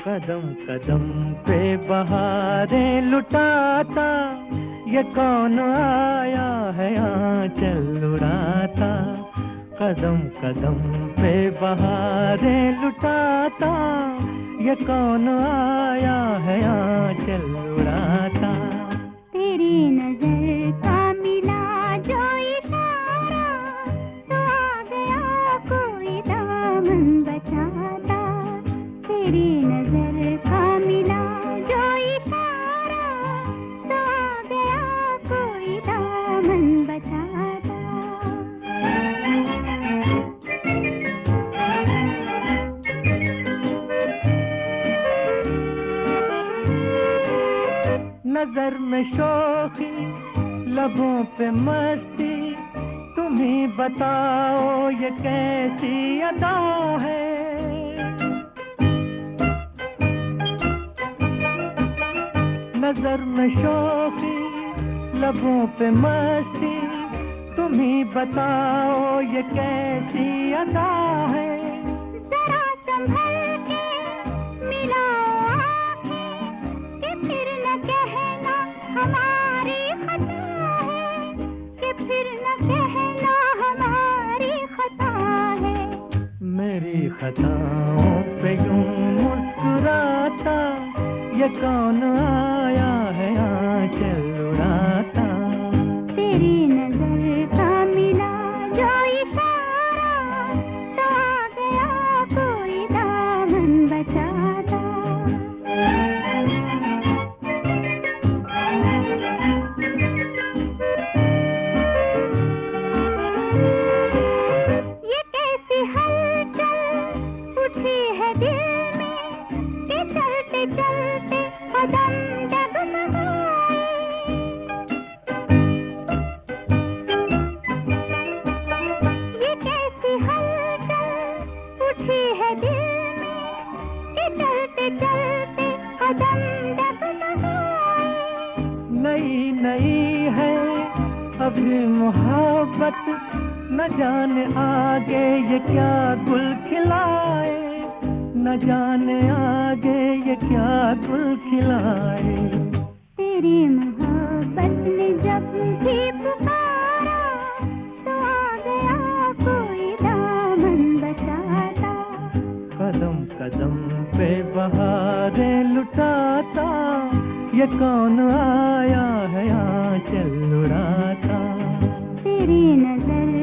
कदम कदम पे बहारें लुटाता, ये कौन आया है आंचल उड़ाता। कदम कदम पे बहारें लुटाता, ये कौन आया है आंचल उड़ाता। तेरी नजर का मिला जो इशारा, तो आ गया कोई दामन बचाता। तेरी नजर का मिला जो इशारा, तो आ गया कोई दामन बचाता। नजर में शोखी, लबों पे मस्ती, तुम ही बताओ ये कैसी अदा है। नजर में शोखी, लबों पे मस्ती, तुम ही बताओ ये कैसी अदा है। जरा संभल के मिलाओ आँखें, कि फिर न कहना हमारी खता है, कि फिर न कहना हमारी खता है। मेरी खताओं पे यूं मुस्कुराता, ये कौन आया है आंचल उड़ाता। तेरी नजर का मिला जो इशारा, तो आ गया कोई दामन बचाता। ये कैसी हलचल उठी है दिल में, कि चलते चलते कदम डगमगाए। ये कैसी हलचल उठी है दिल में, कि चलते चलते कदम डगमगाए। नई नई है अभी मोहब्बत, न जाने आगे ये क्या गुल खिलाए। न जाने आगे ये क्या गुल खिलाए। तेरी मोहब्बत ने जब भी पुकारा, तो आ गया कोई दामन बचाता। कदम कदम पे बहारें लुटाता, ये कौन आया है आंचल उड़ाता। तेरी नजर